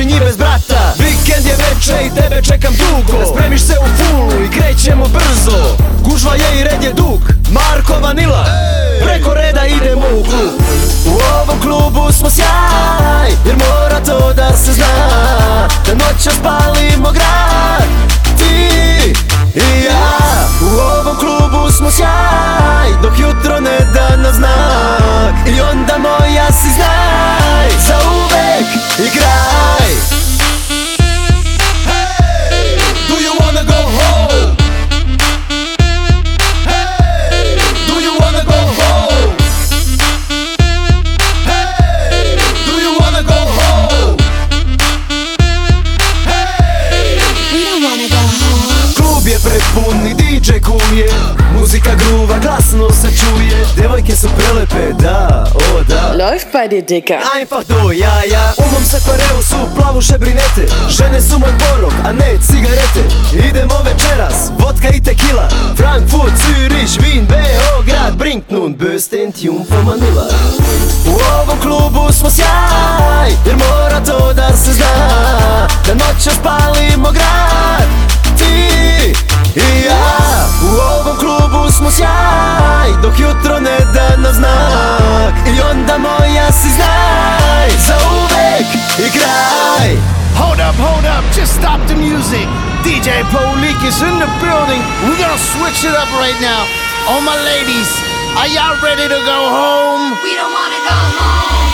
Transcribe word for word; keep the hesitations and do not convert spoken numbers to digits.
naše nji bez brata. Vikend je veče i tebe čekam dugo, da spremiš se u fulu i krećemo brzo. Gužva je i red je dug, Marko Vanila, preko reda idemo u klub. U ovom klubu smo sjaj, jer mora to da se zna, da noćas palimo grad, ti i ja. U ovom klubu smo sjaj, dok jutro ne da nam znak, i onda moja si znaj, za uvek igraj. Hey, do you wanna go home? Hey, do you wanna go home? Hey, do you wanna go home? Hey, We don't wanna go home. klub je prepun i D J cool je, muzika gruva, glasno se čuje. Devojke su prelepe, da, o da. Läuft bei dir, Dicker. Einfach do, ja, ja. U mom sekvareu su plavuše brinete, žene su moj porok, a ne cigarete. Idemo večeras, vodka i tequila, Frankfurt, Zürich, Wien, Beograd, bringt nun bösten Tune von Manila. U ovom klubu smo sjaj, jer mora to da se zna, da noćas palimo grad, ti i ja. U ovom klubu smo sjaj, dok jutro ne da nam znak, i onda moja si znaj, za uvek igraj. Hold up, hold up, just stop the music. D J Polik is in the building. We're gonna switch it up right now. All my ladies, are y'all ready to go home? We don't wanna go home.